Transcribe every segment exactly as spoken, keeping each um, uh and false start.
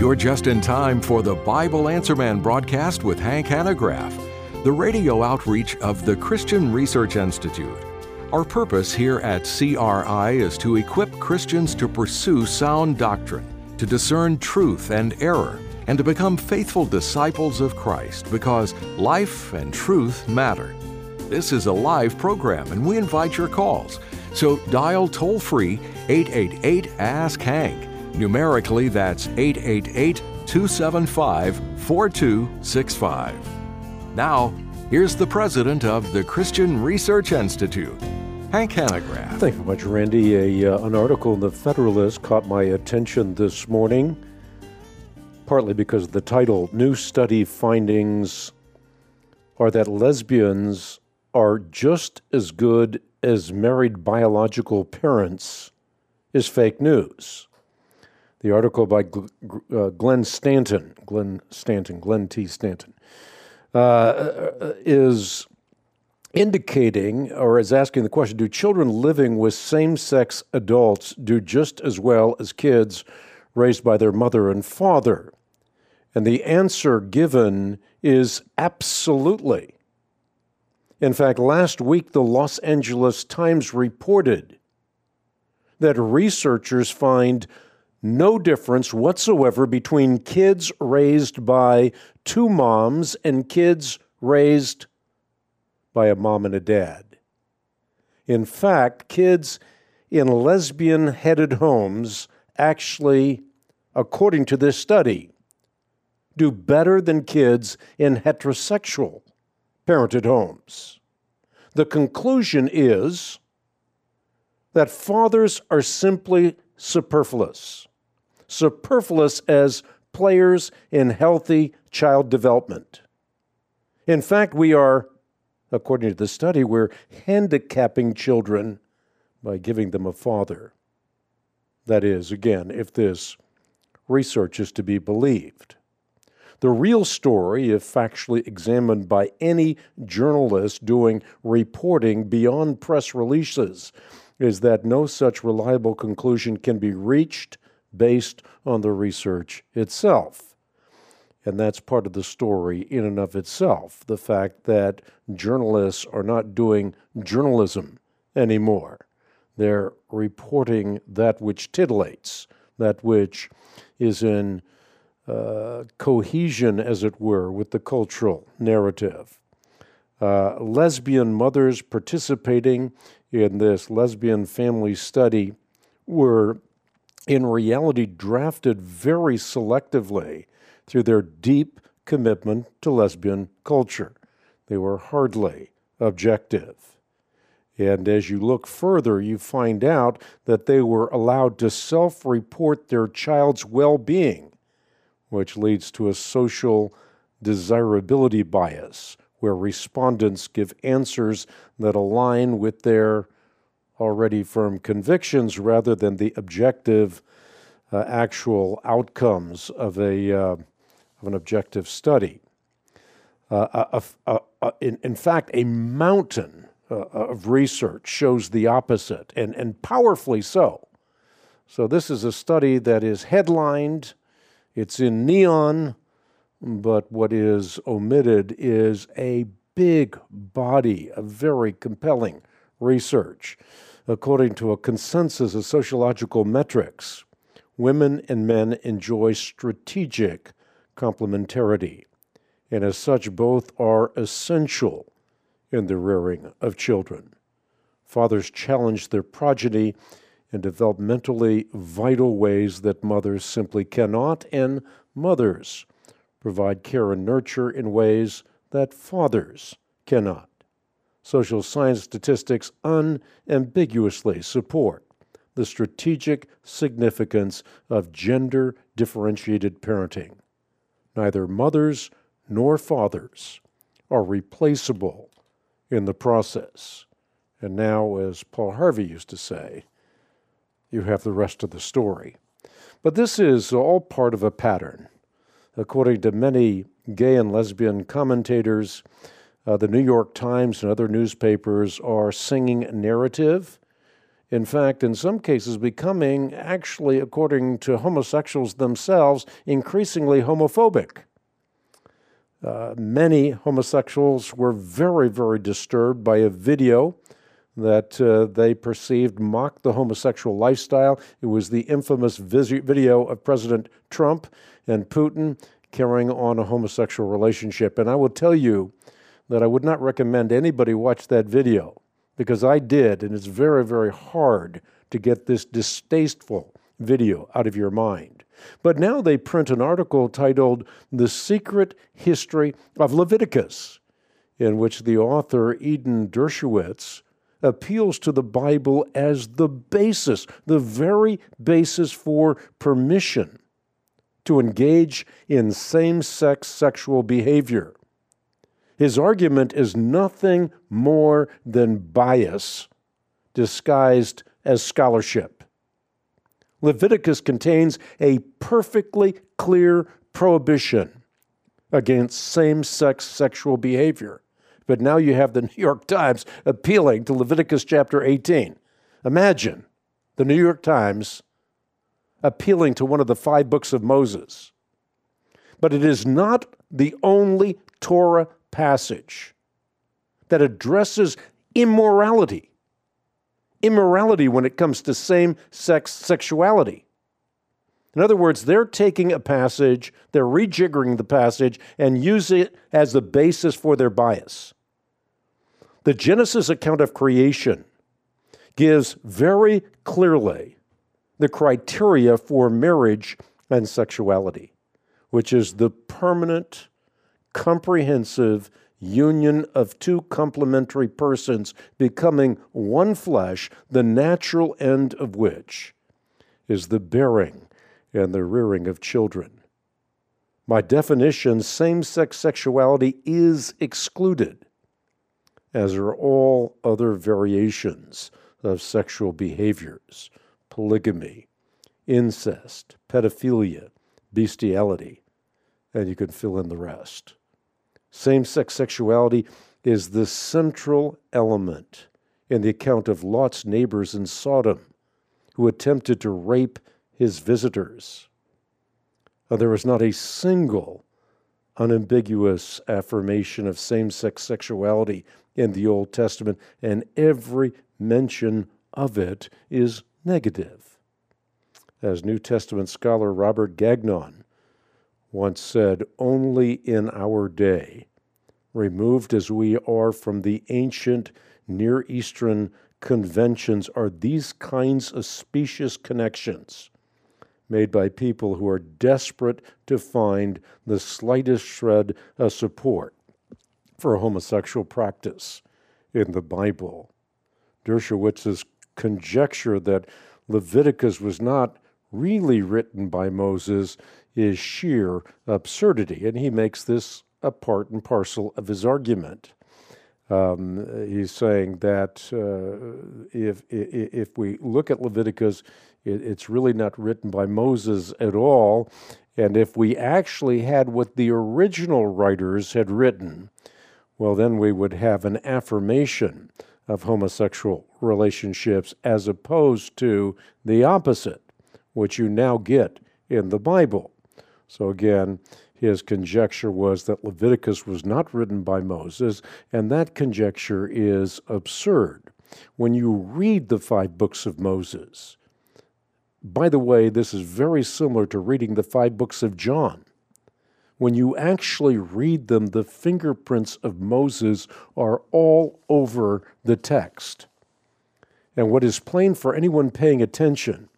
You're just in time for the Bible Answer Man broadcast with Hank Hanegraaff, the radio outreach of the Christian Research Institute. Our purpose here at C R I is to equip Christians to pursue sound doctrine, to discern truth and error, and to become faithful disciples of Christ, because life and truth matter. This is a live program, and we invite your calls. So dial toll-free eight eight eight, ask Hank. Numerically, that's eight eight eight, two seven five, four two six five. Now, here's the president of the Christian Research Institute, Hank Hanegraaff. Thank you very much, Randy. A, uh, an article in the Federalist caught my attention this morning, partly because of the title. New study findings are that lesbians are just as good as married biological parents is fake news. The article by uh, Glenn Stanton, Glenn Stanton, Glenn T. Stanton, uh, is indicating or is asking the question, do children living with same-sex adults do just as well as kids raised by their mother and father? And the answer given is absolutely. In fact, last week, the Los Angeles Times reported that researchers find no difference whatsoever between kids raised by two moms and kids raised by a mom and a dad. In fact, kids in lesbian-headed homes actually, according to this study, do better than kids in heterosexual parented homes. The conclusion is that fathers are simply superfluous. Superfluous as players in healthy child development. In fact, we are, according to the study, we're handicapping children by giving them a father. That is, again, if this research is to be believed. The real story, if factually examined by any journalist doing reporting beyond press releases, is that no such reliable conclusion can be reached based on the research itself. And that's part of the story in and of itself, the fact that journalists are not doing journalism anymore. They're reporting that which titillates, that which is in uh, cohesion, as it were, with the cultural narrative. Uh, lesbian mothers participating in this lesbian family study were in reality drafted very selectively through their deep commitment to lesbian culture. They were hardly objective. And as you look further, you find out that they were allowed to self-report their child's well-being, which leads to a social desirability bias, where respondents give answers that align with their already firm convictions rather than the objective uh, actual outcomes of a uh, of an objective study. Uh, a, a, a, in, in fact, a mountain uh, of research shows the opposite, and, and powerfully so. So this is a study that is headlined, it's in neon, but what is omitted is a big body of very compelling research. According to a consensus of sociological metrics, women and men enjoy strategic complementarity, and as such, both are essential in the rearing of children. Fathers challenge their progeny in developmentally vital ways that mothers simply cannot, and mothers provide care and nurture in ways that fathers cannot. Social science statistics unambiguously support the strategic significance of gender-differentiated parenting. Neither mothers nor fathers are replaceable in the process. And now, as Paul Harvey used to say, you have the rest of the story. But this is all part of a pattern. According to many gay and lesbian commentators, Uh, the New York Times and other newspapers are singing narrative In fact, in some cases, becoming, actually, according to homosexuals themselves, increasingly homophobic. Uh, many homosexuals were very, very disturbed by a video that uh, they perceived mocked the homosexual lifestyle. It was the infamous vis- video of President Trump and Putin carrying on a homosexual relationship. And I will tell you that I would not recommend anybody watch that video, because I did, and it's very, very hard to get this distasteful video out of your mind. But now they print an article titled The Secret History of Leviticus, in which the author, Eden Dershowitz, appeals to the Bible as the basis, the very basis for permission to engage in same-sex sexual behavior. His argument is nothing more than bias disguised as scholarship. Leviticus contains a perfectly clear prohibition against same-sex sexual behavior. But now you have the New York Times appealing to Leviticus chapter eighteen. Imagine the New York Times appealing to one of the five books of Moses. But it is not the only Torah passage that addresses immorality. Immorality when it comes to same-sex sexuality. In other words, they're taking a passage, they're rejiggering the passage, and use it as the basis for their bias. The Genesis account of creation gives very clearly the criteria for marriage and sexuality, which is the permanent, comprehensive union of two complementary persons becoming one flesh, the natural end of which is the bearing and the rearing of children. By definition, same-sex sexuality is excluded, as are all other variations of sexual behaviors, polygamy, incest, pedophilia, bestiality, and you can fill in the rest. Same-sex sexuality is the central element in the account of Lot's neighbors in Sodom, who attempted to rape his visitors. Uh, there was not a single unambiguous affirmation of same-sex sexuality in the Old Testament, and every mention of it is negative. As New Testament scholar Robert Gagnon once said, "Only in our day, removed as we are from the ancient Near Eastern conventions, are these kinds of specious connections made by people who are desperate to find the slightest shred of support for homosexual practice in the Bible." Dershowitz's conjecture that Leviticus was not really written by Moses is sheer absurdity, and he makes this a part and parcel of his argument. Um, he's saying that uh, if, if if we look at Leviticus, it, it's really not written by Moses at all, and if we actually had what the original writers had written, well, then we would have an affirmation of homosexual relationships as opposed to the opposite, which you now get in the Bible. So again, his conjecture was that Leviticus was not written by Moses, and that conjecture is absurd. When you read the five books of Moses, by the way, this is very similar to reading the five books of John. When you actually read them, the fingerprints of Moses are all over the text. And what is plain for anyone paying attention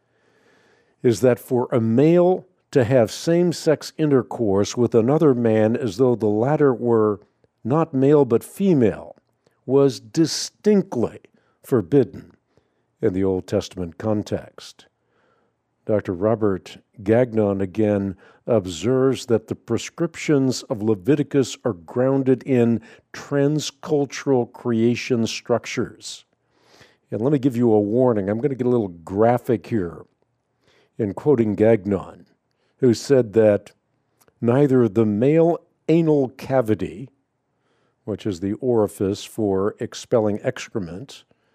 is that for a male to have same-sex intercourse with another man as though the latter were not male but female was distinctly forbidden in the Old Testament context. Doctor Robert Gagnon again observes that the prescriptions of Leviticus are grounded in transcultural creation structures. And let me give you a warning. I'm going to get a little graphic here in quoting Gagnon, who said that neither the male anal cavity, which is the orifice for expelling excrement,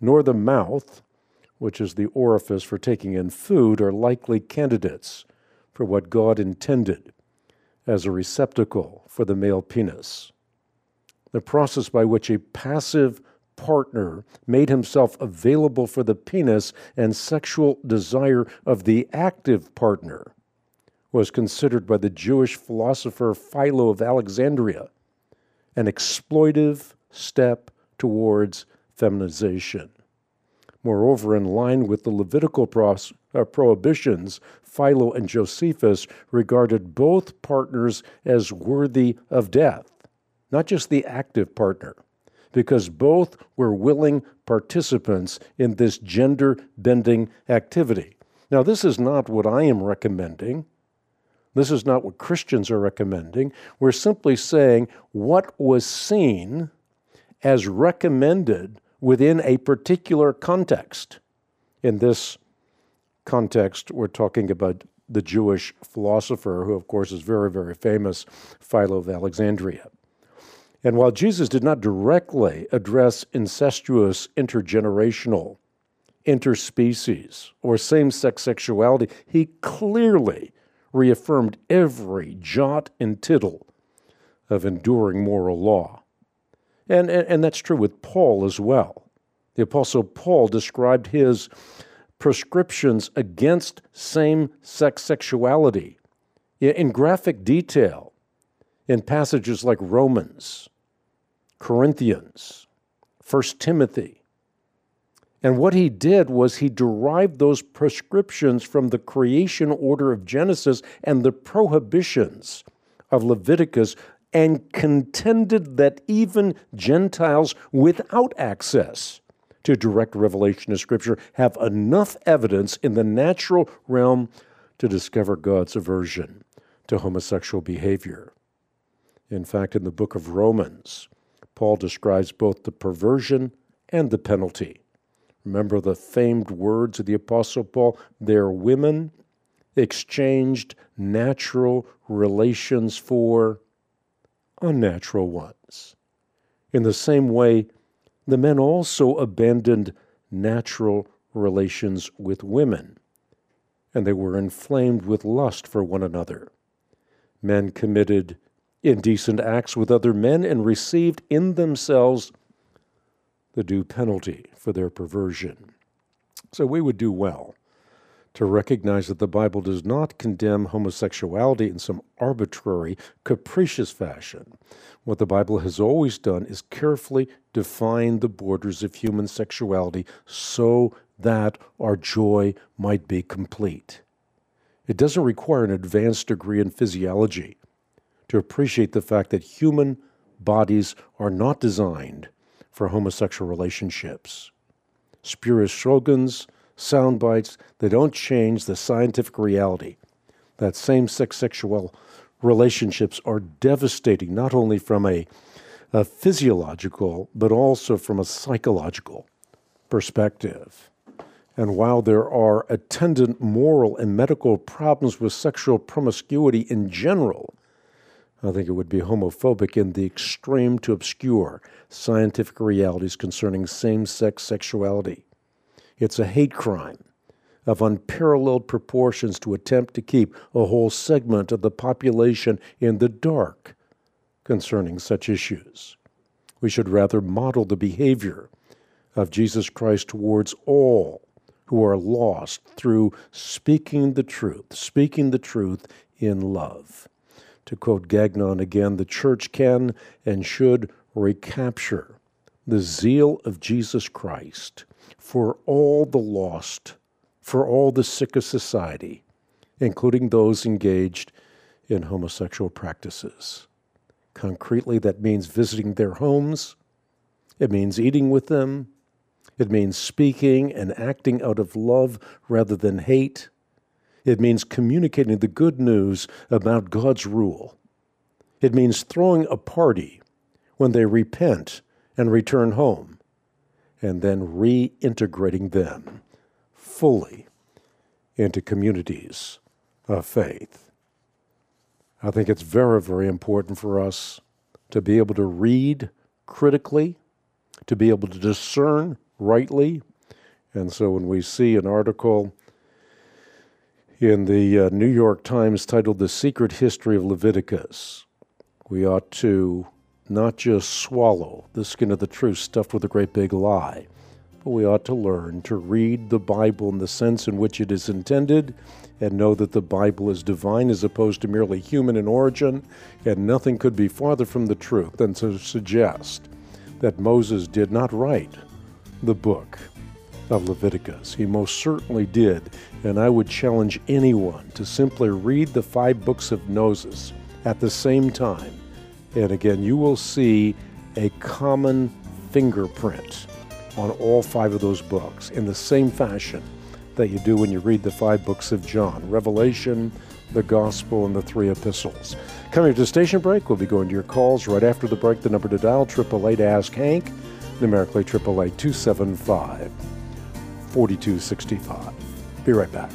nor the mouth, which is the orifice for taking in food, are likely candidates for what God intended as a receptacle for the male penis. The process by which a passive partner made himself available for the penis and sexual desire of the active partner was considered by the Jewish philosopher Philo of Alexandria an exploitive step towards feminization. Moreover, in line with the Levitical pros- uh, prohibitions, Philo and Josephus regarded both partners as worthy of death, not just the active partner, because both were willing participants in this gender-bending activity. Now, this is not what I am recommending. This is not what Christians are recommending. We're simply saying what was seen as recommended within a particular context. In this context, we're talking about the Jewish philosopher, who of course is very, very famous, Philo of Alexandria. And while Jesus did not directly address incestuous, intergenerational, interspecies, or same-sex sexuality, he clearly reaffirmed every jot and tittle of enduring moral law. And, and, and that's true with Paul as well. The Apostle Paul described his prescriptions against same-sex sexuality in, in graphic detail in passages like Romans, Corinthians, First Timothy. And what he did was he derived those prescriptions from the creation order of Genesis and the prohibitions of Leviticus, and contended that even Gentiles without access to direct revelation of Scripture have enough evidence in the natural realm to discover God's aversion to homosexual behavior. In fact, in the book of Romans, Paul describes both the perversion and the penalty. Remember the famed words of the Apostle Paul, "Their women exchanged natural relations for unnatural ones." In the same way, the men also abandoned natural relations with women, and they were inflamed with lust for one another. Men committed indecent acts with other men and received in themselves the due penalty for their perversion. So we would do well to recognize that the Bible does not condemn homosexuality in some arbitrary, capricious fashion. What the Bible has always done is carefully define the borders of human sexuality so that our joy might be complete. It doesn't require an advanced degree in physiology to appreciate the fact that human bodies are not designed for homosexual relationships. Spurious slogans, sound bites, they don't change the scientific reality that same-sex sexual relationships are devastating, not only from a, a physiological, but also from a psychological perspective. And while there are attendant moral and medical problems with sexual promiscuity in general, I think it would be homophobic in the extreme to obscure scientific realities concerning same-sex sexuality. It's a hate crime of unparalleled proportions to attempt to keep a whole segment of the population in the dark concerning such issues. We should rather model the behavior of Jesus Christ towards all who are lost through speaking the truth, speaking the truth in love. To quote Gagnon again, the church can and should recapture the zeal of Jesus Christ for all the lost, for all the sick of society, including those engaged in homosexual practices. Concretely, that means visiting their homes. It means eating with them. It means speaking and acting out of love rather than hate. It means communicating the good news about God's rule. It means throwing a party when they repent and return home, and then reintegrating them fully into communities of faith. I think it's very, very important for us to be able to read critically, to be able to discern rightly. And so when we see an article in the uh, New York Times titled The Secret History of Leviticus, we ought to not just swallow the skin of the truth stuffed with a great big lie, but we ought to learn to read the Bible in the sense in which it is intended and know that the Bible is divine as opposed to merely human in origin, and nothing could be farther from the truth than to suggest that Moses did not write the book of Leviticus. He most certainly did, and I would challenge anyone to simply read the five books of Moses at the same time, and again, you will see a common fingerprint on all five of those books in the same fashion that you do when you read the five books of John, Revelation, the Gospel, and the three epistles. Coming to the station break, we'll be going to your calls right after the break. The number to dial, eight eight eight, ask Hank, numerically eight eight eight, two seven five, four two six five. Be right back.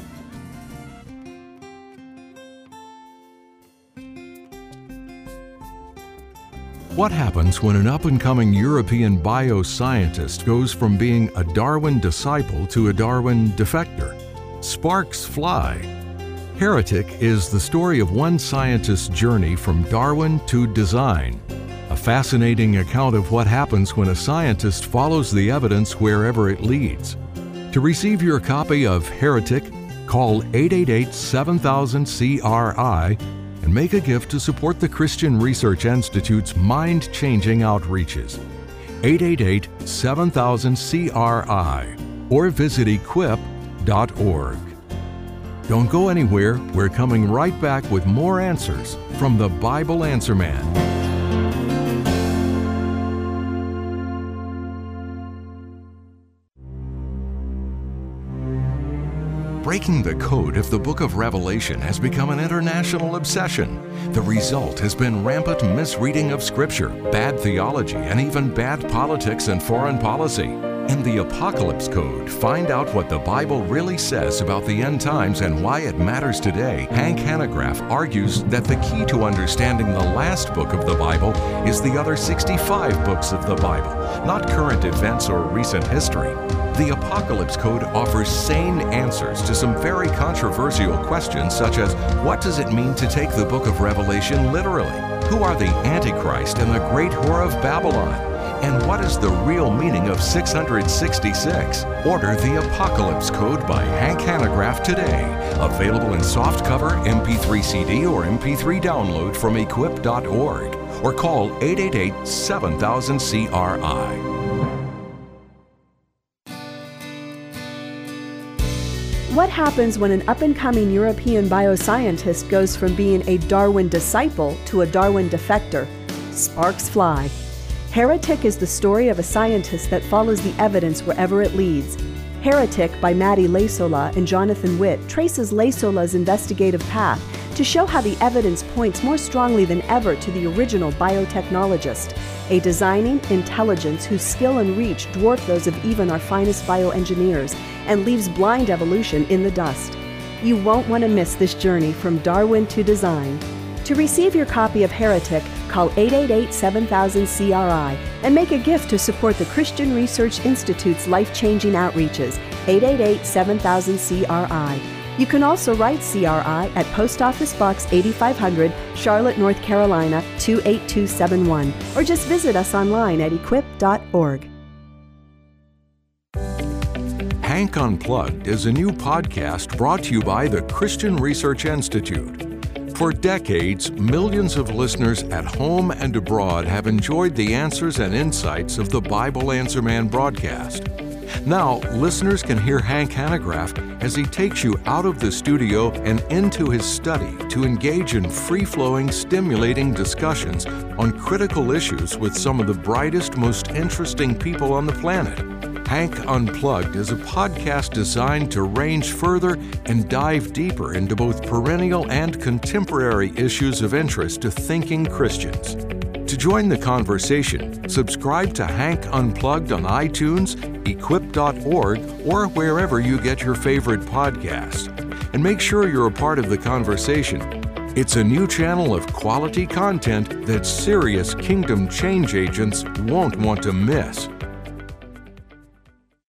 What happens when an up-and-coming European bioscientist goes from being a Darwin disciple to a Darwin defector? Sparks fly. Heretic is the story of one scientist's journey from Darwin to design, a fascinating account of what happens when a scientist follows the evidence wherever it leads. To receive your copy of Heretic, call eight eight eight, seven thousand, C R I and make a gift to support the Christian Research Institute's mind-changing outreaches. eight eight eight, seven thousand, C R I or visit equip dot org. Don't go anywhere. We're coming right back with more answers from the Bible Answer Man. Breaking the code of the book of Revelation has become an international obsession. The result has been rampant misreading of Scripture, bad theology, and even bad politics and foreign policy. In the Apocalypse Code, find out what the Bible really says about the end times and why it matters today. Hank Hanegraaff argues that the key to understanding the last book of the Bible is the other sixty-five books of the Bible, not current events or recent history. The Apocalypse Code offers sane answers to some very controversial questions, such as what does it mean to take the book of Revelation literally? Who are the Antichrist and the great whore of Babylon? And what is the real meaning of six hundred sixty-six? Order the Apocalypse Code by Hank Hanegraaff today. Available in softcover, M P three C D, or M P three download from equip dot org. Or call eight eight eight, seven thousand, C R I. What happens when an up-and-coming European bioscientist goes from being a Darwin disciple to a Darwin defector? Sparks fly. Heretic is the story of a scientist that follows the evidence wherever it leads. Heretic by Maddie Lasola and Jonathan Witt traces Lasola's investigative path to show how the evidence points more strongly than ever to the original biotechnologist, a designing intelligence whose skill and reach dwarf those of even our finest bioengineers and leaves blind evolution in the dust. You won't want to miss this journey from Darwin to design. To receive your copy of Heretic, call eight eight eight, seven thousand, C R I and make a gift to support the Christian Research Institute's life-changing outreaches, eight eight eight, seven thousand, C R I. You can also write C R I at Post Office Box eighty-five hundred, Charlotte, North Carolina, two eight two seven one, or just visit us online at equip dot org. Hank Unplugged is a new podcast brought to you by the Christian Research Institute. For decades, millions of listeners at home and abroad have enjoyed the answers and insights of the Bible Answer Man broadcast. Now, listeners can hear Hank Hanegraaff as he takes you out of the studio and into his study to engage in free-flowing, stimulating discussions on critical issues with some of the brightest, most interesting people on the planet. Hank Unplugged is a podcast designed to range further and dive deeper into both perennial and contemporary issues of interest to thinking Christians. To join the conversation, subscribe to Hank Unplugged on iTunes, equip dot org, or wherever you get your favorite podcasts. And make sure you're a part of the conversation. It's a new channel of quality content that serious kingdom change agents won't want to miss.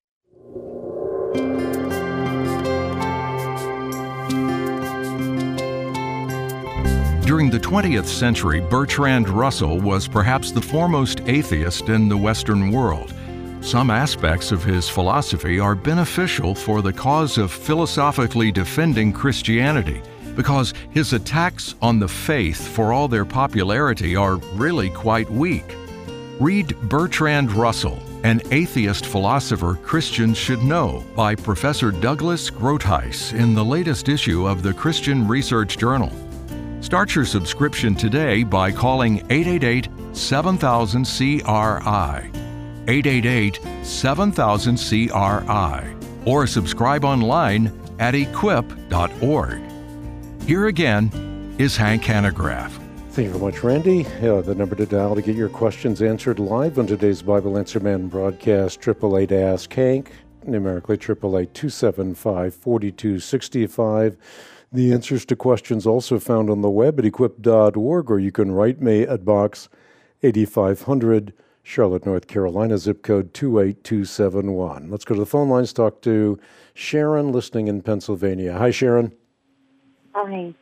During the twentieth century, Bertrand Russell was perhaps the foremost atheist in the Western world. Some aspects of his philosophy are beneficial for the cause of philosophically defending Christianity, because his attacks on the faith, for all their popularity, are really quite weak. Read Bertrand Russell, An Atheist Philosopher Christians Should Know by Professor Douglas Groothuis in the latest issue of the Christian Research Journal. Start your subscription today by calling eight eight eight, seven thousand, C R I, eight eight eight, seven thousand, C R I, or subscribe online at equip dot org. Here again is Hank Hanegraaff. Thank you very much, Randy. Uh, the number to dial to get your questions answered live on today's Bible Answer Man broadcast, eight eight eight, ask Hank, numerically eight eight eight, two seven five, four two six five. The answers to questions also found on the web at equip dot org, or you can write me at Box eighty-five hundred, Charlotte, North Carolina, zip code two eight two seven one. Let's go to the phone lines, talk to Sharon, listening in Pennsylvania. Hi, Sharon. Hi.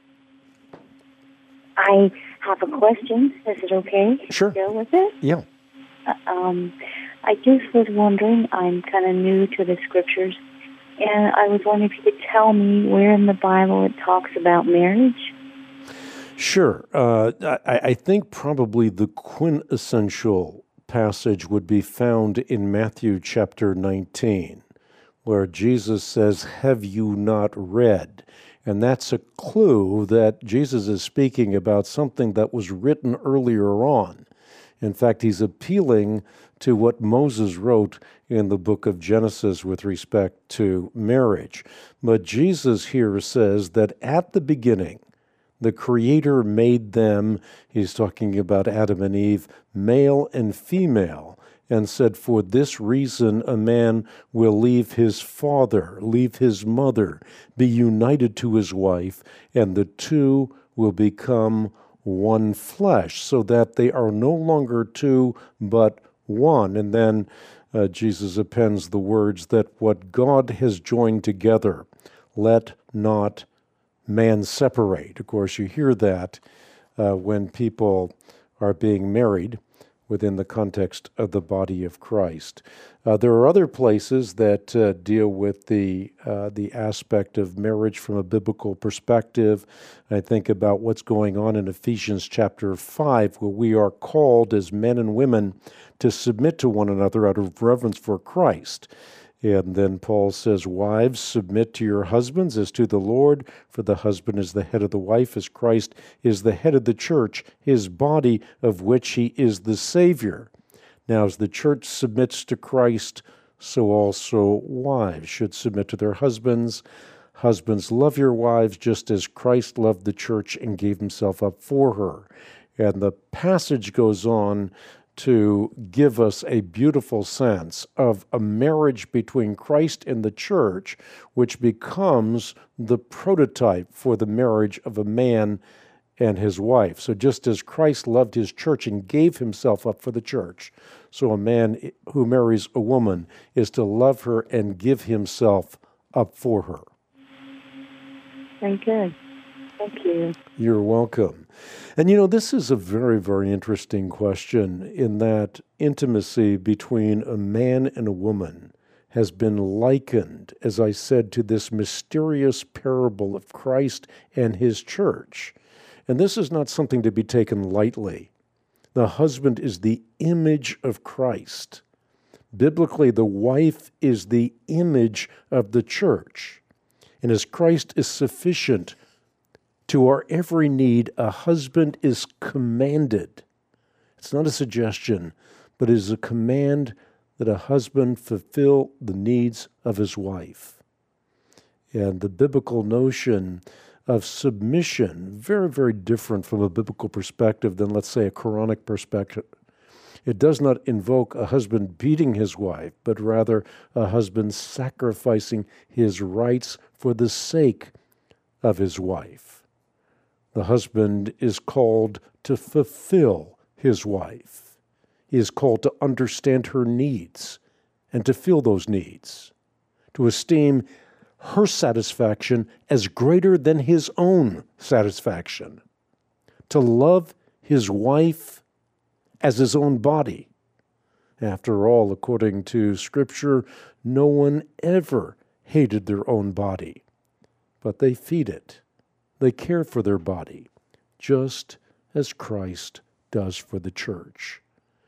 I have a question. Is it okay? Sure. To go with it? Yeah. Uh, um, I just was wondering, I'm kind of new to the scriptures, and I was wondering if you could tell me where in the Bible it talks about marriage. Sure. Uh, I, I think probably the quintessential passage would be found in Matthew chapter nineteen, where Jesus says, "Have you not read?" And that's a clue that Jesus is speaking about something that was written earlier on. In fact, he's appealing to what Moses wrote in the book of Genesis with respect to marriage. But Jesus here says that at the beginning, the Creator made them, he's talking about Adam and Eve, male and female, and said, for this reason a man will leave his father, leave his mother, be united to his wife, and the two will become one flesh, so that they are no longer two, but one. And then uh, Jesus appends the words that what God has joined together, let not man separate. Of course, you hear that uh, when people are being married within the context of the body of Christ. Uh, there are other places that uh, deal with the uh, the aspect of marriage from a biblical perspective. I think about what's going on in Ephesians chapter five, where we are called as men and women to submit to one another out of reverence for Christ. And then Paul says, wives, submit to your husbands as to the Lord, for the husband is the head of the wife, as Christ is the head of the church, his body, of which he is the Savior. Now, as the church submits to Christ, so also wives should submit to their husbands. Husbands, love your wives just as Christ loved the church and gave himself up for her. And the passage goes on to give us a beautiful sense of a marriage between Christ and the church, which becomes the prototype for the marriage of a man and his wife. So just as Christ loved his church and gave himself up for the church, so a man who marries a woman is to love her and give himself up for her. Very good. Thank you. You're welcome. And you know, this is a very, very interesting question in that intimacy between a man and a woman has been likened, as I said, to this mysterious parable of Christ and his church. And this is not something to be taken lightly. The husband is the image of Christ. Biblically, the wife is the image of the church. And as Christ is sufficient to our every need, a husband is commanded. It's not a suggestion, but it is a command that a husband fulfill the needs of his wife. And the biblical notion of submission, very, very different from a biblical perspective than, let's say, a Quranic perspective. It does not invoke a husband beating his wife, but rather a husband sacrificing his rights for the sake of his wife. The husband is called to fulfill his wife. He is called to understand her needs and to fill those needs, to esteem her satisfaction as greater than his own satisfaction. to love his wife as his own body. After all, according to Scripture, no one ever hated their own body, but they feed it. They care for their body, just as Christ does for the church.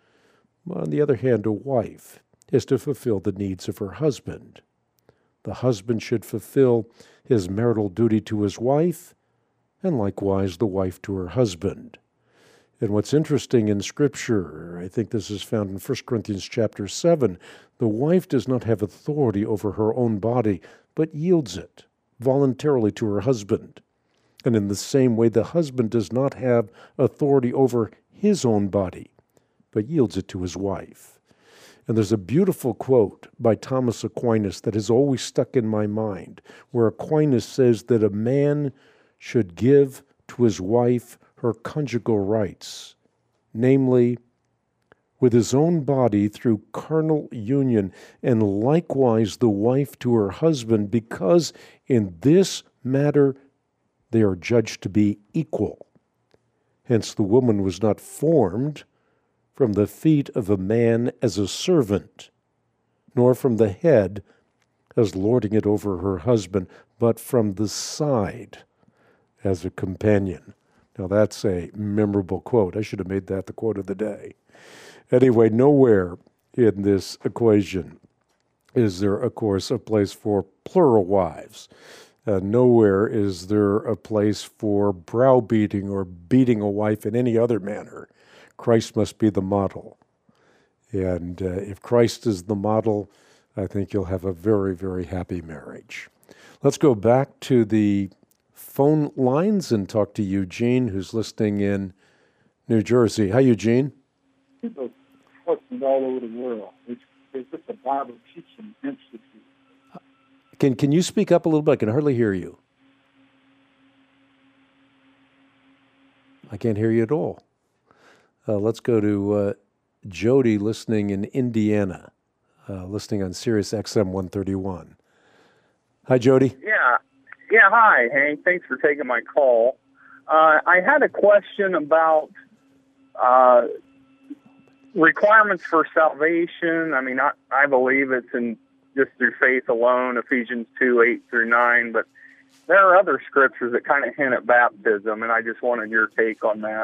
On the other hand, a wife is to fulfill the needs of her husband. The husband should fulfill his marital duty to his wife, and likewise the wife to her husband. And what's interesting in Scripture, I think this is found in First Corinthians chapter seven, the wife does not have authority over her own body, but yields it voluntarily to her husband. And in the same way, the husband does not have authority over his own body, but yields it to his wife. And there's a beautiful quote by Thomas Aquinas that has always stuck in my mind, where Aquinas says that a man should give to his wife her conjugal rights, namely, with his own body through carnal union, and likewise the wife to her husband, because in this matter they are judged to be equal. Hence the woman was not formed from the feet of a man as a servant, nor from the head as lording it over her husband, but from the side as a companion. Now that's a memorable quote. I should have made that the quote of the day. Anyway, nowhere in this equation is there, of course, a place for plural wives. Uh, nowhere is there a place for browbeating or beating a wife in any other manner. Christ must be the model. And uh, if Christ is the model, I think you'll have a very, very happy marriage. Let's go back to the phone lines and talk to Eugene, who's listening in New Jersey. Hi, Eugene. People questions all over the world. It's, it's just a Bible teaching institute. Can can you speak up a little bit? I can hardly hear you. I can't hear you at all. Uh, let's go to uh, Jody listening in Indiana, uh, listening on Sirius X M one thirty-one. Hi, Jody. Yeah. Yeah, hi, Hank. Thanks for taking my call. Uh, I had a question about uh, requirements for salvation. I mean, I, I believe it's in just through faith alone, Ephesians two, eight through nine, but there are other scriptures that kind of hint at baptism, and I just wanted your take on that.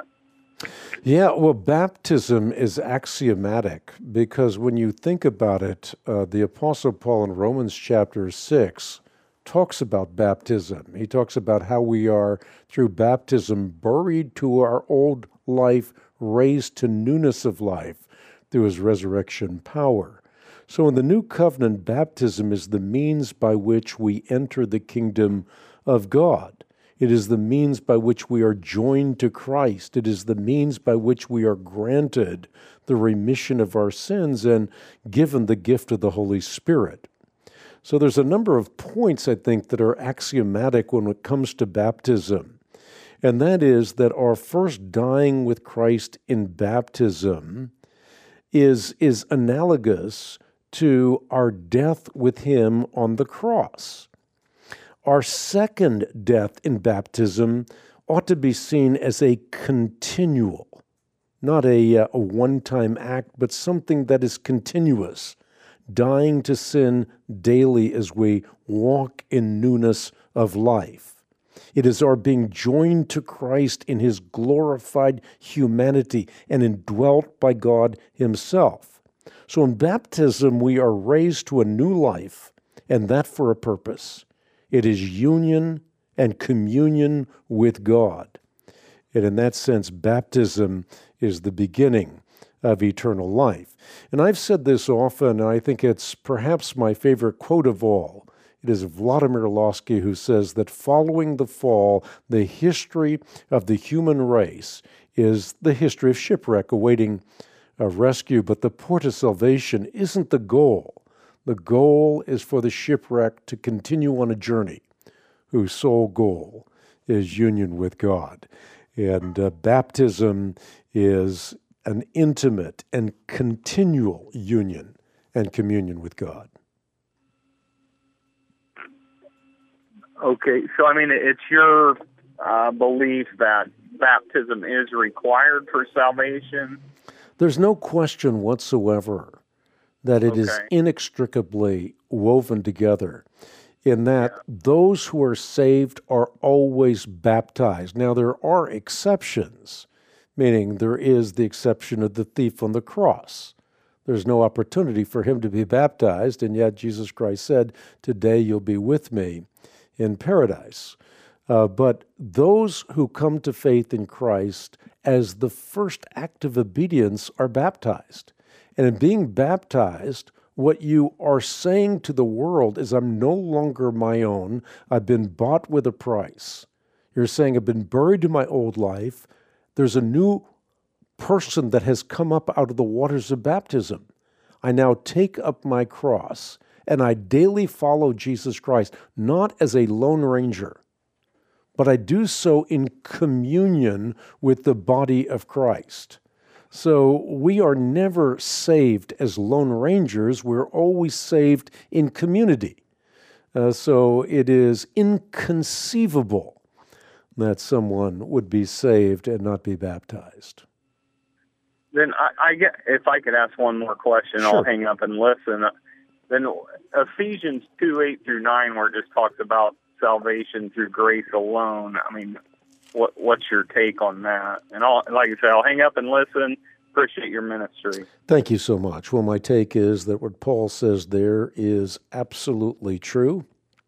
Yeah, well, baptism is axiomatic because when you think about it, uh, the Apostle Paul in Romans chapter six talks about baptism. He talks about how we are, through baptism, buried to our old life, raised to newness of life through his resurrection power. So in the new covenant, baptism is the means by which we enter the kingdom of God. It is the means by which we are joined to Christ. It is the means by which we are granted the remission of our sins and given the gift of the Holy Spirit. So there's a number of points, I think, that are axiomatic when it comes to baptism. And that is that our first dying with Christ in baptism is, is analogous to our death with him on the cross. Our second death in baptism ought to be seen as a continual, not a, a one-time act, but something that is continuous, dying to sin daily as we walk in newness of life. It is our being joined to Christ in his glorified humanity and indwelt by God himself. So in baptism, we are raised to a new life, and that for a purpose. It is union and communion with God. And in that sense, baptism is the beginning of eternal life. And I've said this often, and I think it's perhaps my favorite quote of all. It is Vladimir Lossky who says that following the fall, the history of the human race is the history of shipwreck awaiting a rescue, but the port of salvation isn't the goal. The goal is for the shipwreck to continue on a journey whose sole goal is union with God. And uh, baptism is an intimate and continual union and communion with God. Okay, so I mean, it's your uh, belief that baptism is required for salvation? There's no question whatsoever that it Okay. is inextricably woven together in that Yeah. those who are saved are always baptized. Now, there are exceptions, meaning there is the exception of the thief on the cross. There's no opportunity for him to be baptized, and yet Jesus Christ said, "Today you'll be with me in paradise." Uh, but those who come to faith in Christ as the first act of obedience are baptized. And in being baptized, what you are saying to the world is, I'm no longer my own. I've been bought with a price. You're saying, I've been buried in my old life. There's a new person that has come up out of the waters of baptism. I now take up my cross, and I daily follow Jesus Christ, not as a lone ranger, but I do so in communion with the body of Christ. So we are never saved as lone rangers. We're always saved in community. Uh, so it is inconceivable that someone would be saved and not be baptized. Then I, I get, if I could ask one more question, Sure. I'll hang up and listen. Then Ephesians two, eight through nine, where it just talks about salvation through grace alone. I mean, what what's your take on that? And I'll, like I said, I'll hang up and listen. Appreciate your ministry. Thank you so much. Well, my take is that what Paul says there is absolutely true.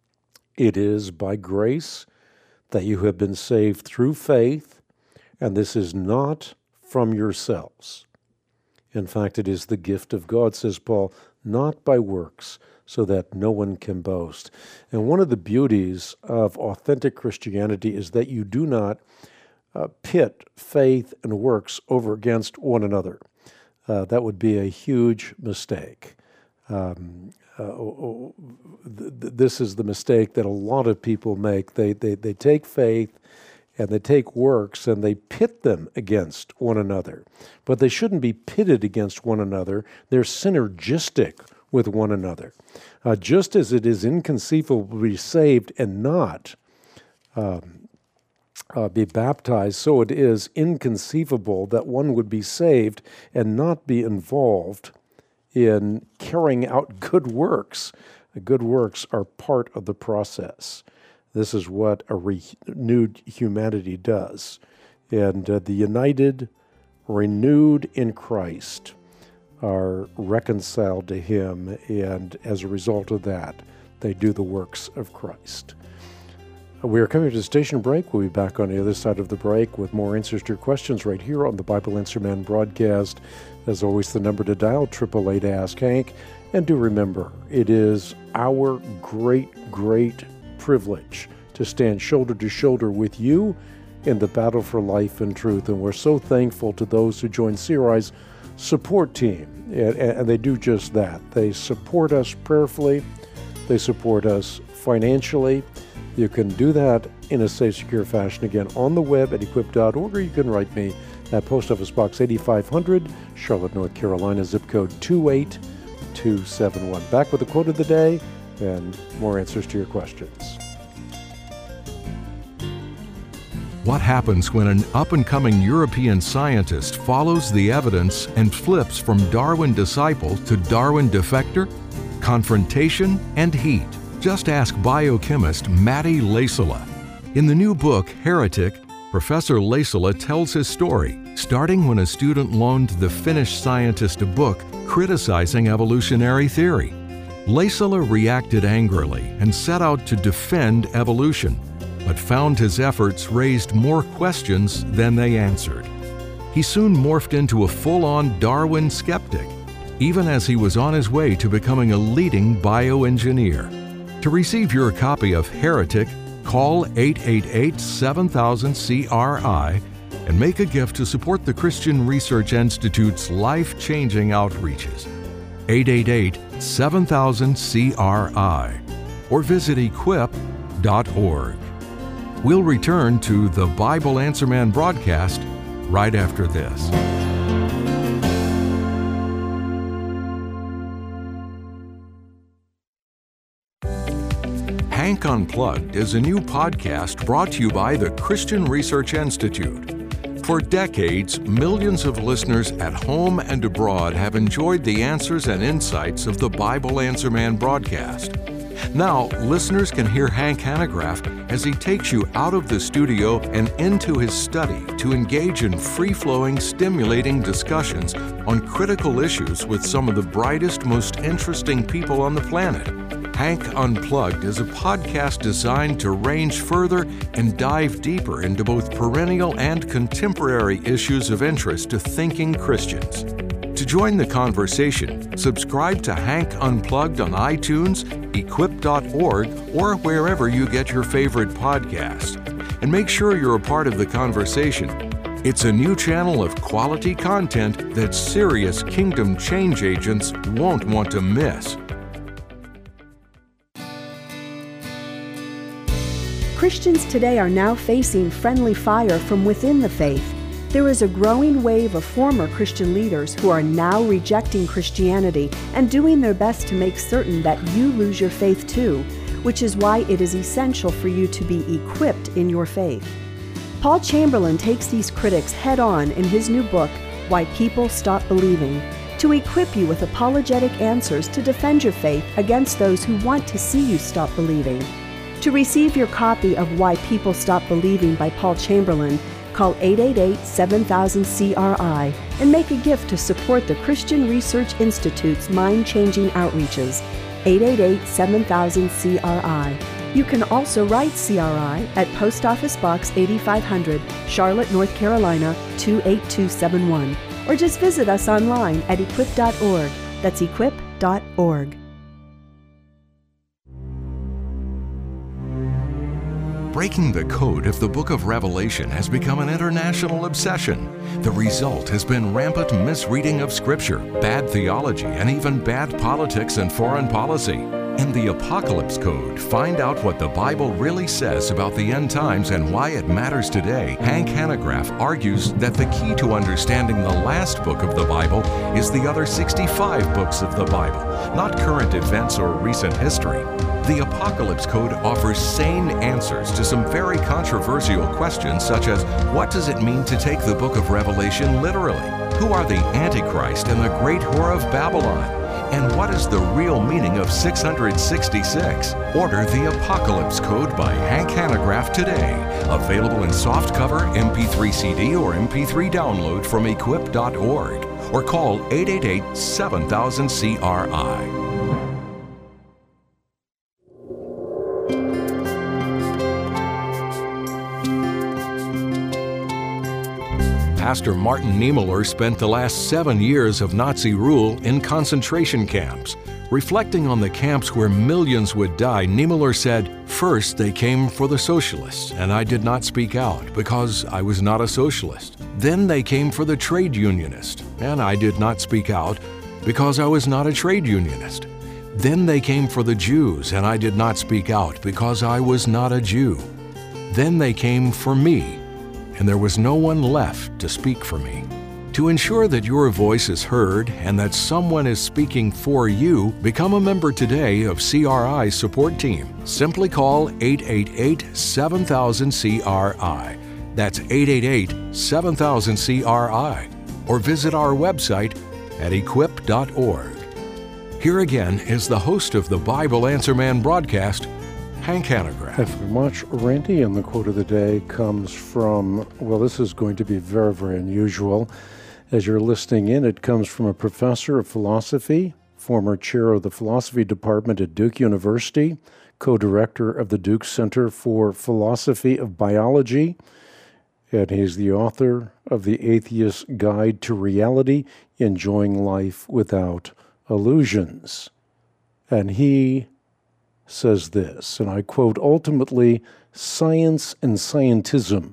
It is by grace that you have been saved through faith, and this is not from yourselves. In fact, it is the gift of God, says Paul, not by works, so that no one can boast. And one of the beauties of authentic Christianity is that you do not uh, pit faith and works over against one another. Uh, that would be a huge mistake. Um, uh, th- th- this is the mistake that a lot of people make. They, they, they take faith and they take works and they pit them against one another. But they shouldn't be pitted against one another. They're synergistic with one another. Uh, just as it is inconceivable to be saved and not um, uh, be baptized, so it is inconceivable that one would be saved and not be involved in carrying out good works. Good works are part of the process. This is what a renewed humanity does. And uh, the united, renewed in Christ are reconciled to Him, and as a result of that, they do the works of Christ. We are coming to the station break. We'll be back on the other side of the break with more answers to your questions right here on the Bible Answer Man broadcast. As always, the number to dial, eight eight eight, ask Hank. And do remember, it is our great, great privilege to stand shoulder to shoulder with you in the battle for life and truth. And we're so thankful to those who join C R I's support team. And, and they do just that. They support us prayerfully. They support us financially. You can do that in a safe, secure fashion, again, on the web at equip dot org, or you can write me at Post Office Box eighty-five hundred, Charlotte, North Carolina, zip code two eight two seven one. Back with the quote of the day and more answers to your questions. What happens when an up-and-coming European scientist follows the evidence and flips from Darwin disciple to Darwin defector? Confrontation and heat. Just ask biochemist Matti Laisala. In the new book, Heretic, Professor Laisala tells his story, starting when a student loaned the Finnish scientist a book criticizing evolutionary theory. Laisala reacted angrily and set out to defend evolution, but found his efforts raised more questions than they answered. He soon morphed into a full-on Darwin skeptic, even as he was on his way to becoming a leading bioengineer. To receive your copy of Heretic, call eight eight eight, seven thousand, C R I and make a gift to support the Christian Research Institute's life-changing outreaches. eight eight eight, seven thousand, C R I or visit equip dot org. We'll return to the Bible Answer Man broadcast right after this. Hank Unplugged is a new podcast brought to you by the Christian Research Institute. For decades, millions of listeners at home and abroad have enjoyed the answers and insights of the Bible Answer Man broadcast. Now, listeners can hear Hank Hanegraaff as he takes you out of the studio and into his study to engage in free-flowing, stimulating discussions on critical issues with some of the brightest, most interesting people on the planet. Hank Unplugged is a podcast designed to range further and dive deeper into both perennial and contemporary issues of interest to thinking Christians. To join the conversation, subscribe to Hank Unplugged on iTunes, equip dot org, or wherever you get your favorite podcast. And make sure you're a part of the conversation. It's a new channel of quality content that serious kingdom change agents won't want to miss. Christians today are now facing friendly fire from within the faith. There is a growing wave of former Christian leaders who are now rejecting Christianity and doing their best to make certain that you lose your faith too, which is why it is essential for you to be equipped in your faith. Paul Chamberlain takes these critics head on in his new book, Why People Stop Believing, to equip you with apologetic answers to defend your faith against those who want to see you stop believing. To receive your copy of Why People Stop Believing by Paul Chamberlain, call eight eight eight, seven thousand, C R I and make a gift to support the Christian Research Institute's mind-changing outreaches, eight eight eight, seven thousand, C R I. You can also write C R I at Post Office Box eighty-five hundred, Charlotte, North Carolina, two eight two seven one, or just visit us online at equip dot org. That's equip dot org. Breaking the code of the book of Revelation has become an international obsession. The result has been rampant misreading of Scripture, bad theology, and even bad politics and foreign policy. In the Apocalypse Code, find out what the Bible really says about the end times and why it matters today. Hank Hanegraaff argues that the key to understanding the last book of the Bible is the other sixty-five books of the Bible, not current events or recent history. The Apocalypse Code offers sane answers to some very controversial questions, such as what does it mean to take the book of Revelation literally? Who are the Antichrist and the great whore of Babylon? And what is the real meaning of six hundred sixty-six? Order the Apocalypse Code by Hank Hanegraaff today. Available in softcover, M P three C D, or M P three download from equip dot org. Or call eight eight eight, seven thousand, C R I. Pastor Martin Niemöller spent the last seven years of Nazi rule in concentration camps. Reflecting on the camps where millions would die, Niemöller said, "First they came for the socialists, and I did not speak out because I was not a socialist. Then they came for the trade unionist, and I did not speak out because I was not a trade unionist. Then they came for the Jews, and I did not speak out because I was not a Jew. Then they came for me, and there was no one left to speak for me." To ensure that your voice is heard and that someone is speaking for you, become a member today of C R I's support team. Simply call eight eight eight, seven thousand, C R I. That's eight eight eight, seven thousand, C R I. Or visit our website at equip dot org. Here again is the host of the Bible Answer Man broadcast, Hank Hanegraaff. Thank you very much, Randy. And the quote of the day comes from, well, this is going to be very, very unusual. As you're listening in, it comes from a professor of philosophy, former chair of the philosophy department at Duke University, co-director of the Duke Center for Philosophy of Biology, and he's the author of The Atheist's Guide to Reality, Enjoying Life Without Illusions. And he says this, and I quote, "Ultimately, science and scientism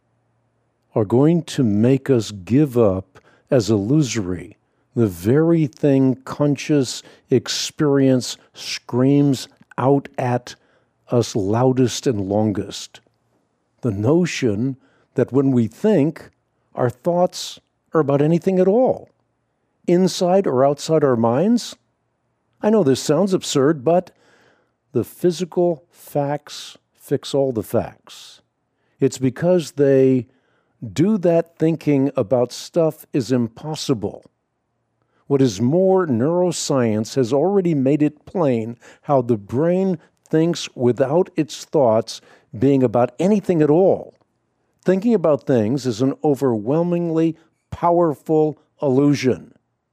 are going to make us give up as illusory the very thing conscious experience screams out at us loudest and longest. The notion that when we think, our thoughts are about anything at all, inside or outside our minds. I know this sounds absurd, but the physical facts fix all the facts. It's because they do that thinking about stuff is impossible. What is more, neuroscience has already made it plain how the brain thinks without its thoughts being about anything at all. Thinking about things is an overwhelmingly powerful illusion.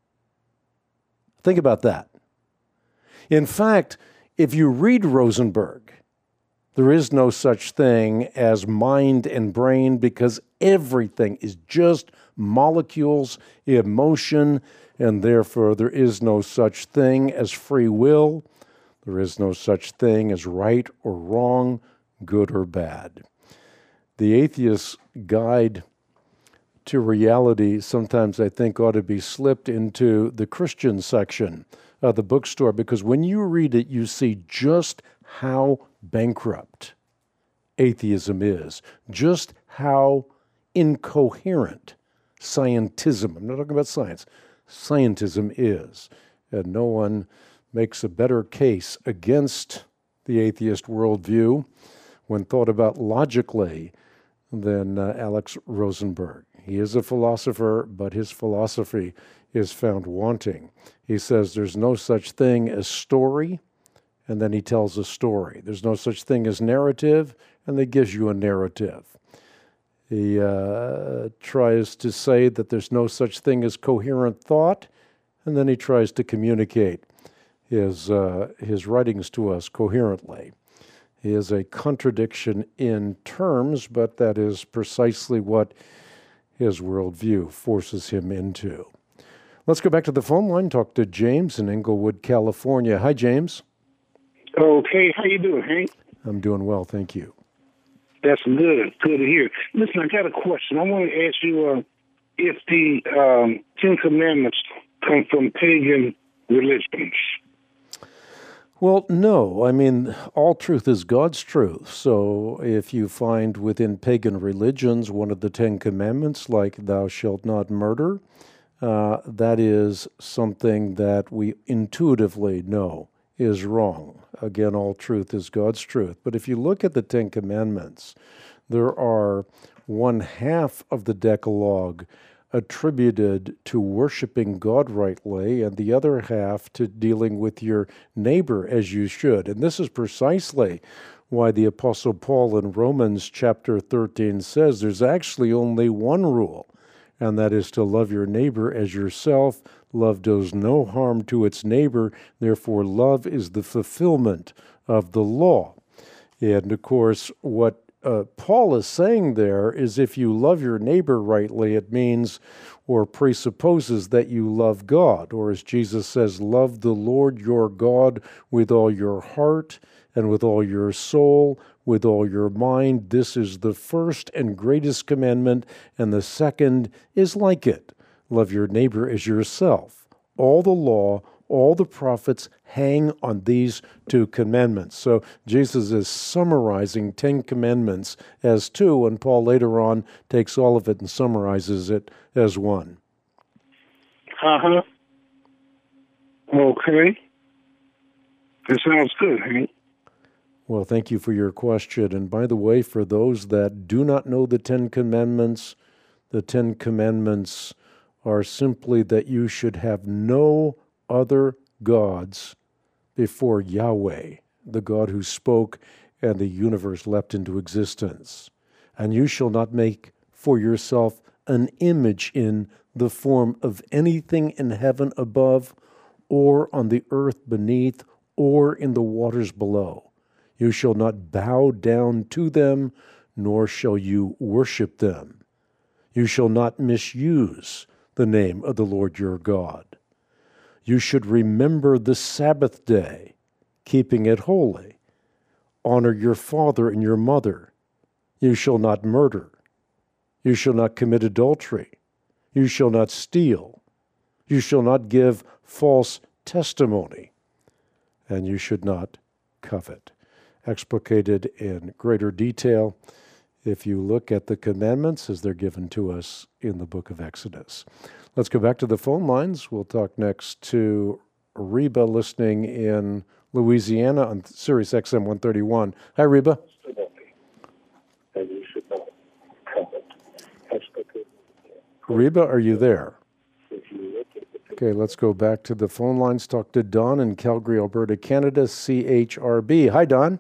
Think about that. In fact, if you read Rosenberg, there is no such thing as mind and brain because everything is just molecules, emotion, and therefore there is no such thing as free will. There is no such thing as right or wrong, good or bad. The atheist's guide to reality sometimes I think ought to be slipped into the Christian section of the bookstore, because when you read it, you see just how bankrupt atheism is, just how incoherent scientism, I'm not talking about science, scientism is. And no one makes a better case against the atheist worldview when thought about logically than uh, Alex Rosenberg. He is a philosopher, but his philosophy is found wanting. He says there's no such thing as story, and then he tells a story. There's no such thing as narrative, and then gives you a narrative. He uh, tries to say that there's no such thing as coherent thought, and then he tries to communicate his uh, his writings to us coherently. He is a contradiction in terms, but that is precisely what his worldview forces him into. Let's go back to the phone line, talk to James in Inglewood, California. Hi, James. Okay, how you doing, Hank? I'm doing well, thank you. That's good. Good to hear. Listen, I got a question. I want to ask you uh, if the um, Ten Commandments come from pagan religions. Well, no. I mean, all truth is God's truth. So if you find within pagan religions one of the Ten Commandments, like thou shalt not murder, uh, that is something that we intuitively know is wrong. Again, all truth is God's truth. But if you look at the Ten Commandments, there are one half of the Decalogue attributed to worshiping God rightly, and the other half to dealing with your neighbor as you should. And this is precisely why the Apostle Paul in Romans chapter thirteen says there's actually only one rule, and that is to love your neighbor as yourself. Love does no harm to its neighbor. Therefore, love is the fulfillment of the law. And of course, what uh, Paul is saying there is if you love your neighbor rightly, it means or presupposes that you love God. Or as Jesus says, love the Lord your God with all your heart and with all your soul, with all your mind. This is the first and greatest commandment, and the second is like it. Love your neighbor as yourself. All the law, all the prophets hang on these two commandments. So Jesus is summarizing Ten Commandments as two, and Paul later on takes all of it and summarizes it as one. Uh-huh. Okay. That sounds good, Hank. Well, thank you for your question. And by the way, for those that do not know the Ten Commandments, the Ten Commandments are simply that you should have no other gods before Yahweh, the God who spoke and the universe leapt into existence. And you shall not make for yourself an image in the form of anything in heaven above, or on the earth beneath, or in the waters below. You shall not bow down to them, nor shall you worship them. You shall not misuse the name of the Lord your God. You should remember the Sabbath day, keeping it holy. Honor your father and your mother. You shall not murder. You shall not commit adultery. You shall not steal. You shall not give false testimony. And you should not covet. Explicated in greater detail if you look at the commandments as they're given to us in the book of Exodus. Let's go back to the phone lines. We'll talk next to Reba listening in Louisiana on Sirius X M one thirty-one. Hi, Reba. Reba, are you there? Okay, let's go back to the phone lines. Talk to Don in Calgary, Alberta, Canada, C H R B. Hi, Don.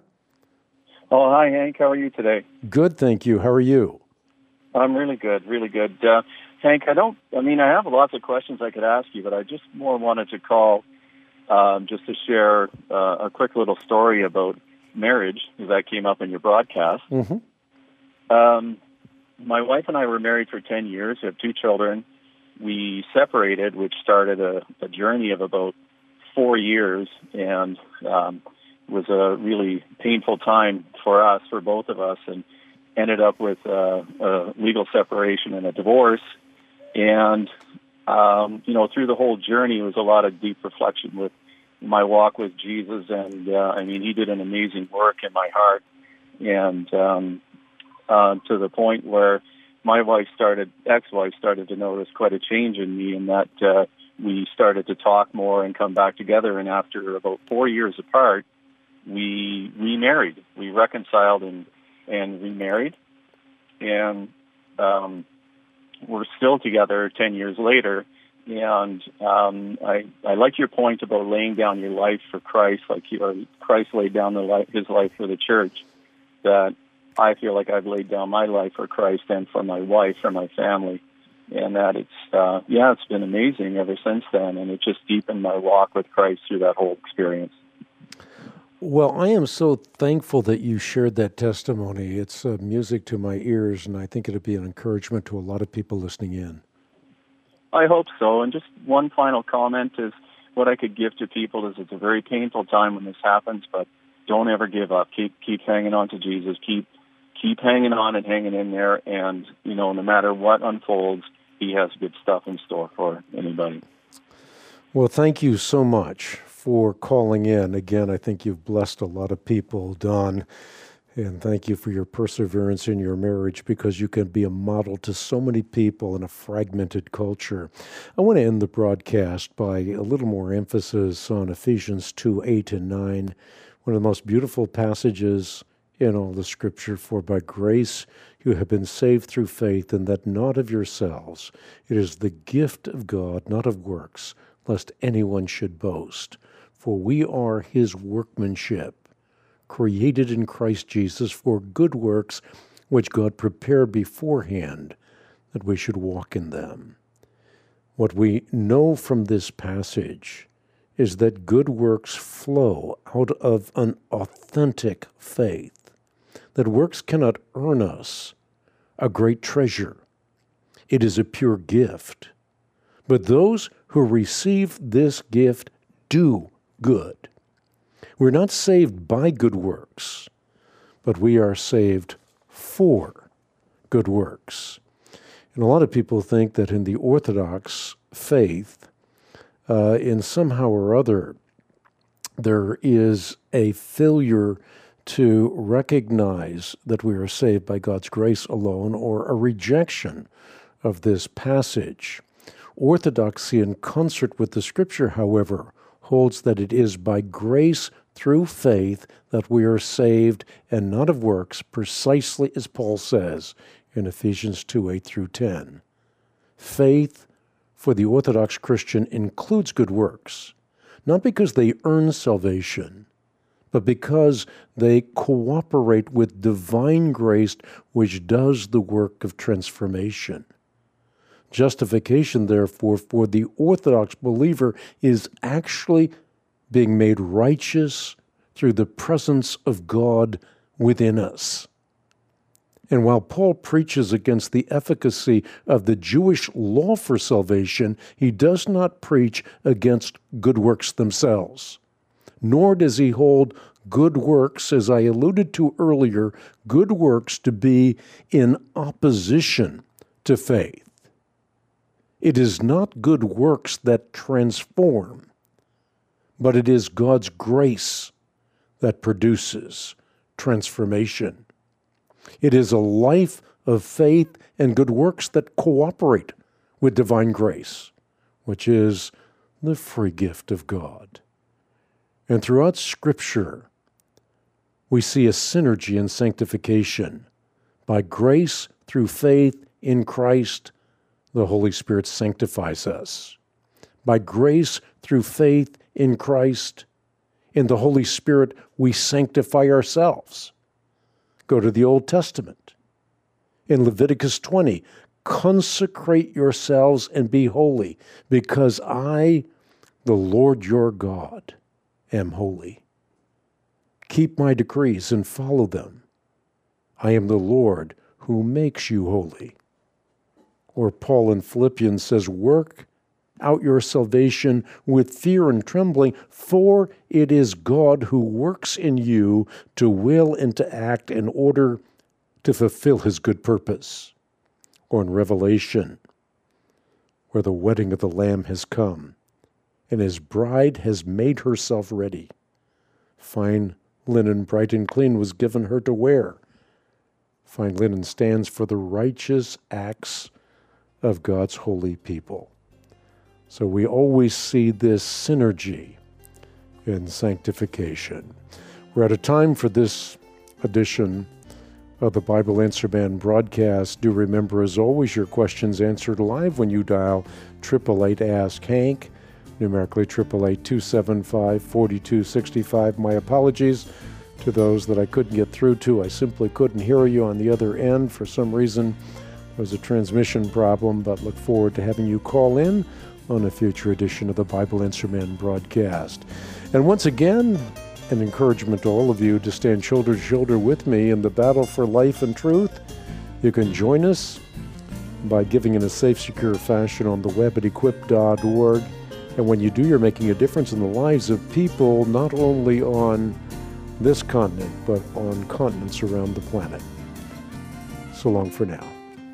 Oh, hi, Hank. How are you today? Good, thank you. How are you? I'm really good, really good. Uh, Hank, I don't, I mean, I have lots of questions I could ask you, but I just more wanted to call um, just to share uh, a quick little story about marriage, because that came up in your broadcast. Mm-hmm. Um, my wife and I were married for ten years. We have two children. We separated, which started a, a journey of about four years, and um, was a really painful time for us, for both of us, and ended up with uh, a legal separation and a divorce. And, um, you know, through the whole journey, it was a lot of deep reflection with my walk with Jesus. And, uh, I mean, he did an amazing work in my heart. And um, uh, to the point where my wife started, ex-wife started to notice quite a change in me, and that uh, we started to talk more and come back together. And after about four years apart, we remarried. We reconciled and, and remarried. And um, we're still together ten years later. And um, I, I like your point about laying down your life for Christ, like you, or Christ laid down the life, his life for the church, that I feel like I've laid down my life for Christ and for my wife, for my family. And that it's, uh, yeah, it's been amazing ever since then. And it just deepened my walk with Christ through that whole experience. Well, I am so thankful that you shared that testimony. It's uh, music to my ears, and I think it'll be an encouragement to a lot of people listening in. I hope so. And just one final comment is what I could give to people is it's a very painful time when this happens, but don't ever give up. Keep keep hanging on to Jesus. Keep keep hanging on and hanging in there. And, you know, no matter what unfolds, he has good stuff in store for anybody. Well, thank you so much for calling in. Again, I think you've blessed a lot of people, Don, and thank you for your perseverance in your marriage, because you can be a model to so many people in a fragmented culture. I want to end the broadcast by a little more emphasis on Ephesians two, eight and nine, one of the most beautiful passages in all the Scripture. For by grace you have been saved through faith, and that not of yourselves. It is the gift of God, not of works, lest anyone should boast. For we are his workmanship, created in Christ Jesus for good works, which God prepared beforehand that we should walk in them. What we know from this passage is that good works flow out of an authentic faith, that works cannot earn us a great treasure. It is a pure gift. But those who receive this gift do good. We're not saved by good works, but we are saved for good works. And a lot of people think that in the Orthodox faith, uh, in somehow or other, there is a failure to recognize that we are saved by God's grace alone, or a rejection of this passage. Orthodoxy, in concert with the Scripture, however, holds that it is by grace through faith that we are saved, and not of works, precisely as Paul says in Ephesians two, eight through ten. Faith for the Orthodox Christian includes good works, not because they earn salvation, but because they cooperate with divine grace, which does the work of transformation. Justification, therefore, for the Orthodox believer is actually being made righteous through the presence of God within us. And while Paul preaches against the efficacy of the Jewish law for salvation, he does not preach against good works themselves. Nor does he hold good works, as I alluded to earlier, good works to be in opposition to faith. It is not good works that transform, but it is God's grace that produces transformation. It is a life of faith and good works that cooperate with divine grace, which is the free gift of God. And throughout Scripture, we see a synergy in sanctification. By grace, through faith in Christ, the Holy Spirit sanctifies us. By grace, through faith in Christ, in the Holy Spirit, we sanctify ourselves. Go to the Old Testament. In Leviticus twenty, consecrate yourselves and be holy, because I, the Lord your God, am holy. Keep my decrees and follow them. I am the Lord who makes you holy. Or Paul in Philippians says, work out your salvation with fear and trembling, for it is God who works in you to will and to act in order to fulfill his good purpose. Or in Revelation, where the wedding of the Lamb has come, and his bride has made herself ready. Fine linen, bright and clean, was given her to wear. Fine linen stands for the righteous acts of God's holy people. So we always see this synergy in sanctification. We're out of time for this edition of the Bible Answer Man broadcast. Do remember, as always, your questions answered live when you dial eight eight eight, ask Hank, numerically eight eight eight, two seven five, four two six five. My apologies to those that I couldn't get through to. I simply couldn't hear you on the other end. For some reason, there was a transmission problem, but look forward to having you call in on a future edition of the Bible Answer Man broadcast. And once again, an encouragement to all of you to stand shoulder to shoulder with me in the battle for life and truth. You can join us by giving in a safe, secure fashion on the web at equip dot org. And when you do, you're making a difference in the lives of people, not only on this continent, but on continents around the planet. So long for now.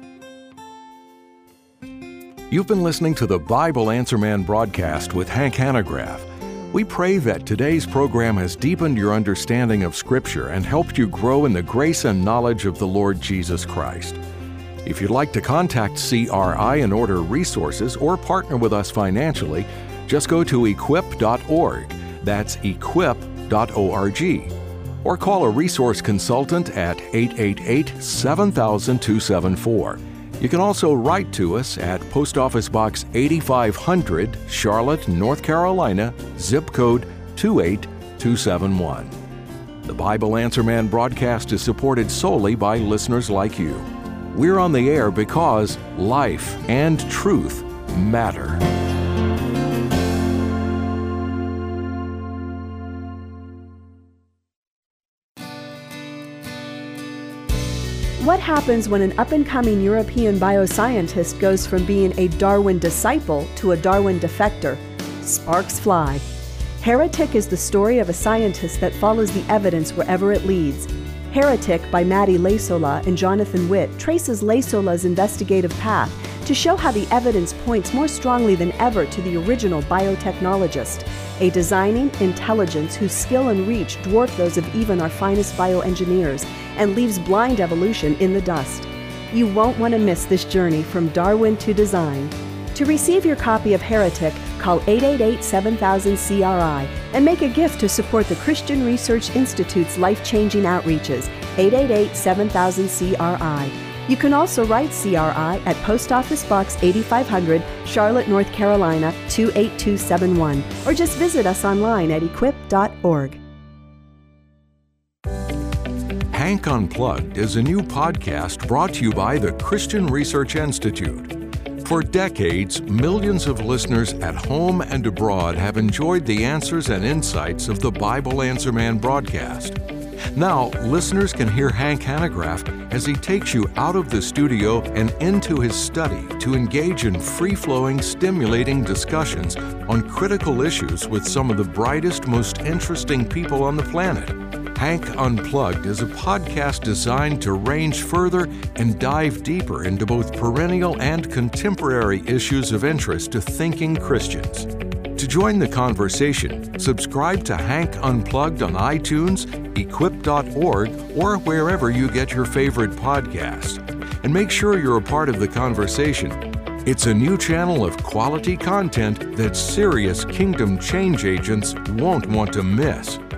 You've been listening to the Bible Answer Man broadcast with Hank Hanegraaff. We pray that today's program has deepened your understanding of Scripture and helped you grow in the grace and knowledge of the Lord Jesus Christ. If you'd like to contact C R I and order resources or partner with us financially, just go to equip dot org. That's equip dot org. Or call a resource consultant at eight eight eight, seven thousand, two seven four. You can also write to us at Post Office Box eighty-five hundred, Charlotte, North Carolina, zip code two eight two seven one. The Bible Answer Man broadcast is supported solely by listeners like you. We're on the air because life and truth matter. What happens when an up-and-coming European bioscientist goes from being a Darwin disciple to a Darwin defector? Sparks fly. Heretic is the story of a scientist that follows the evidence wherever it leads. Heretic by Maddie Lasola and Jonathan Witt traces Lasola's investigative path to show how the evidence points more strongly than ever to the original biotechnologist, a designing intelligence whose skill and reach dwarf those of even our finest bioengineers and leaves blind evolution in the dust. You won't want to miss this journey from Darwin to design. To receive your copy of Heretic, call eight eight eight, seven thousand, C R I and make a gift to support the Christian Research Institute's life-changing outreaches, eight eight eight, seven thousand, C R I. You can also write C R I at Post Office Box eighty-five hundred, Charlotte, North Carolina, two eight two seven one, or just visit us online at equip dot org. Hank Unplugged is a new podcast brought to you by the Christian Research Institute. For decades, millions of listeners at home and abroad have enjoyed the answers and insights of the Bible Answer Man broadcast. Now, listeners can hear Hank Hanegraaff as he takes you out of the studio and into his study to engage in free-flowing, stimulating discussions on critical issues with some of the brightest, most interesting people on the planet. Hank Unplugged is a podcast designed to range further and dive deeper into both perennial and contemporary issues of interest to thinking Christians. To join the conversation, subscribe to Hank Unplugged on iTunes, equip dot org, or wherever you get your favorite podcasts. And make sure you're a part of the conversation. It's a new channel of quality content that serious kingdom change agents won't want to miss.